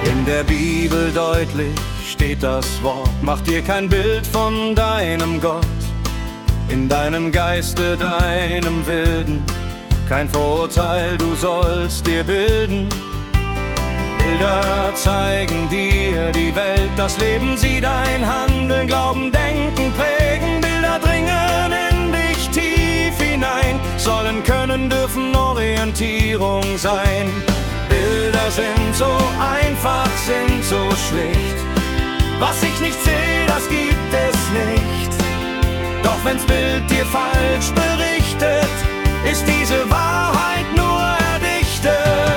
In der Bibel deutlich steht das Wort: Mach dir kein Bild von deinem Gott, in deinem Geiste, deinem Wilden, kein Vorurteil, du sollst dir bilden. Bilder zeigen dir die Welt, das Leben sie dein Handeln, Glauben, Denken prägen. Bilder dringen in dich tief hinein, sollen, können, dürfen Orientierung sein. Bilder sind so einfach, sind so schlicht. Was ich nicht sehe, das gibt es nicht. Doch wenn's Bild dir falsch berichtet, ist diese Wahrheit nur erdichtet.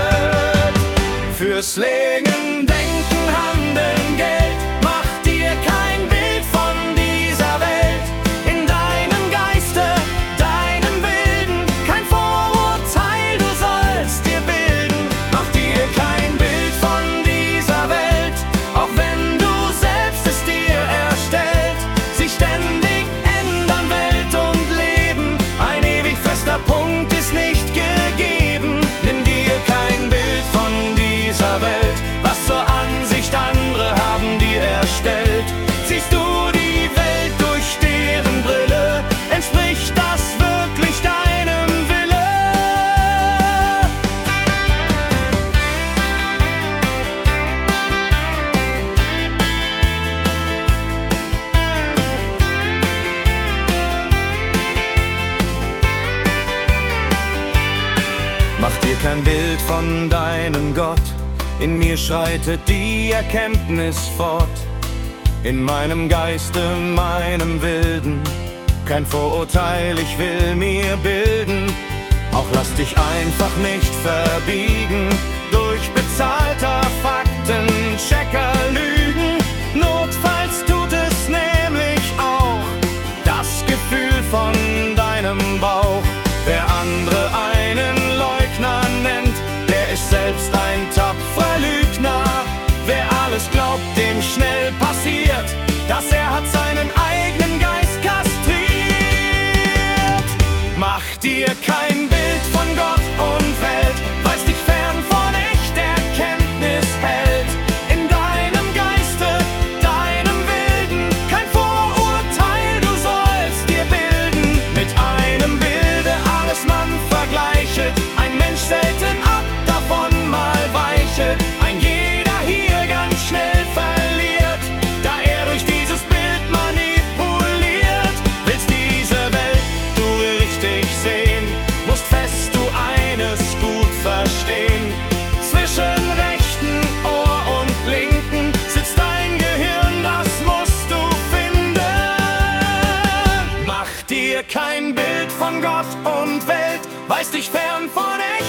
Fürs Leben, Denken, Handeln, Geld, mach dir kein Bild von dieser Welt. In deinem Geiste, deinem Wilden, kein Vorurteil, du sollst dir bilden. Mach dir kein Bild von dieser Welt, auch wenn du selbst es dir erstellt. Sich ständig ändern Welt und Leben, ein ewig fester Punkt ist nicht gegeben. Nimm dir kein Bild von dieser Welt, was zur Ansicht andere haben dir erstellt. Siehst du die Welt durch deren Brille, entspricht das wirklich deinem Wille? Mach dir kein Bild von deinem Gott, in mir schreitet die Erkenntnis fort. In meinem Geiste, meinem Wilden, kein Vorurteil, ich will mir bilden. Auch lass dich einfach nicht verbiegen durch bezahlter Faktenchecker Lügen. Notfalls tut es nämlich auch das Gefühl von deinem Bauch. Wer andere einen Leugner nennt, der ist selbst ein tapferer Lügner. Wer alles glaubt, dem schnell passiert, dass er hat seinen eigenen Geist kastriert. Mach dir kein Bild von Gott und Welt, weiß dich fern von echter Erkenntnis hält. In deinem Geiste, deinem Wilden, kein Vorurteil, du sollst dir bilden. Mit einem Bilde alles man vergleichet, ein Mensch selten ab davon mal weichet. Ein jeder hier ganz schnell verliert, da er durch dieses Bild manipuliert. Willst diese Welt du richtig sehen, musst fest du eines gut verstehen. Zwischen rechten Ohr und linken sitzt dein Gehirn, das musst du finden. Mach dir kein Bild von Gott und Welt, weiß dich fern von echt